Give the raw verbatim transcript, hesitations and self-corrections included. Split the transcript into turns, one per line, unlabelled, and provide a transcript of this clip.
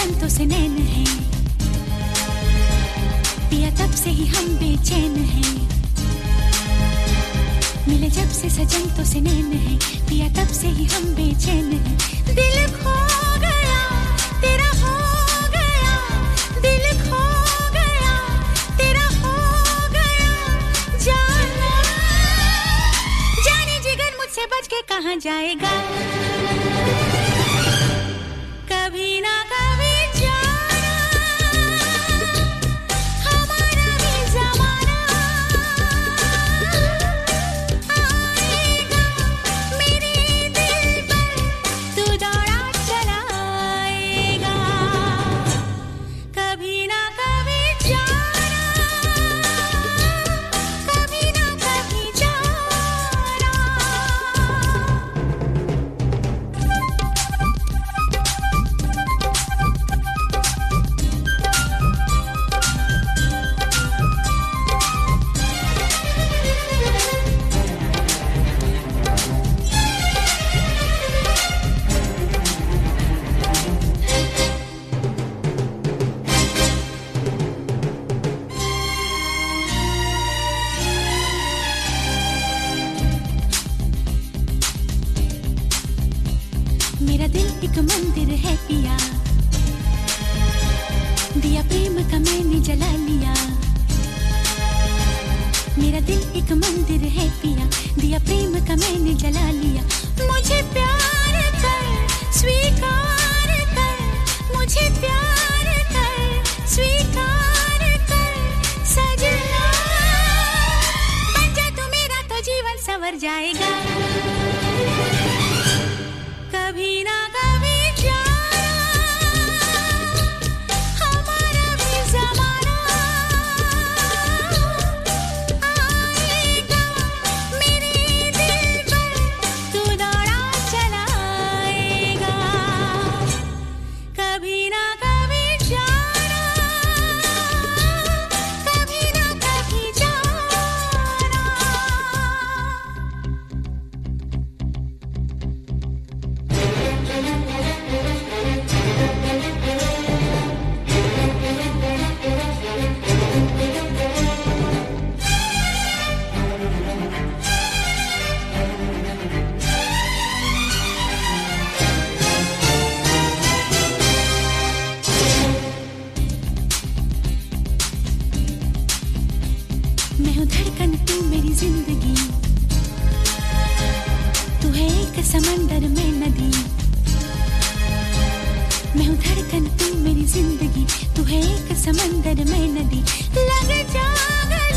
सजंतों से नैन है, पिया तब से ही हम बेचैन हैं। मिले जब से सजंतों से नैन है, पिया तब से ही हम बेचैन हैं। दिल खो गया तेरा हो गया, दिल खो गया तेरा हो गया, जाना जाने जिगर मुझसे बच के कहाँ जाएगा। कभी ना कभी जाना हमारा भी ज़माना आएगा, मेरे दिल पर तू दौड़ा चलाएगा। कभी ना कभी जाना, कभी ना कभी जाना। मेरा दिल एक मंदिर है पिया, दिया प्रेम का मैंने जला लिया। मेरा दिल एक मंदिर है पिया, दिया प्रेम का मैंने जला लिया। मुझे प्यार कर स्वीकार कर, मुझे प्यार कर स्वीकार कर, सजना बन जा तू मेरा तो जीवन संवर जाएगा। कभी ना कभी जाना हमारा भी ज़माना आएगा, मेरे दिल पर तू दौड़ा चलाएगा। कभी ना कभी जाना, कभी ना कभी जाना। मैं हूँ धड़कन तू मेरी जिंदगी, तू है एक समंदर में नदी। मैं हूँ धड़कन तू मेरी जिंदगी, तू है एक समंदर में नदी। लग जा